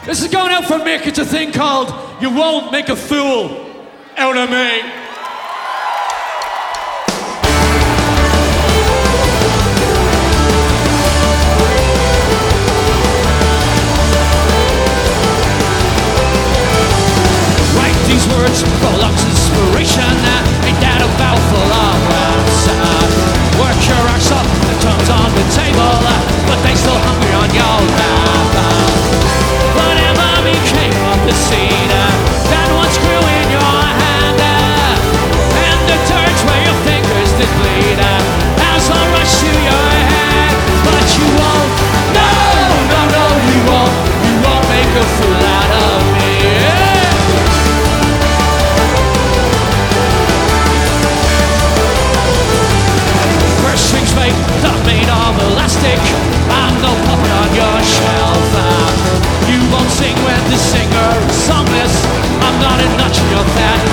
This is going out for Mick. It's a thing called You Won't Make a Fool Out of Me. Write these words full of inspiration. Ain't that a mouthful of words? Work your ass up, the tongue's on the table, but they still hungry on your lap. Whatever became of the seed that once grew in your hand, and the dirt where your fingers did bleed has all rushed to your head. But you won't, no, no, no, you won't make a fool out of me. First strings fake, not made of elastic. I'm no puppet on your shelf. You won't sing when the singer is songless. I'm not a notch in your fat